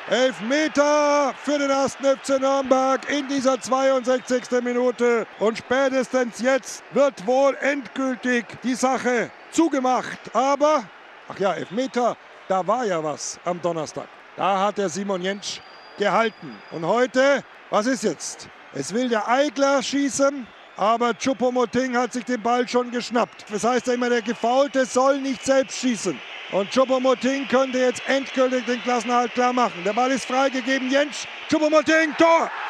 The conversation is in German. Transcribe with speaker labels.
Speaker 1: Elfmeter für den 1. FC Nürnberg in dieser 62. Minute. Und spätestens jetzt wird wohl endgültig die Sache zugemacht. Aber, ach ja, Elfmeter, da war ja was am Donnerstag. Da hat der Simon Jentsch gehalten. Und heute, was ist jetzt? Es will der Eigler schießen, aber Choupo-Moting hat sich den Ball schon geschnappt. Das heißt ja immer, der Gefaulte soll nicht selbst schießen. Und Choupo-Moting könnte jetzt endgültig den Klassenerhalt klar machen. Der Ball ist freigegeben, Jentsch, Choupo-Moting, Tor!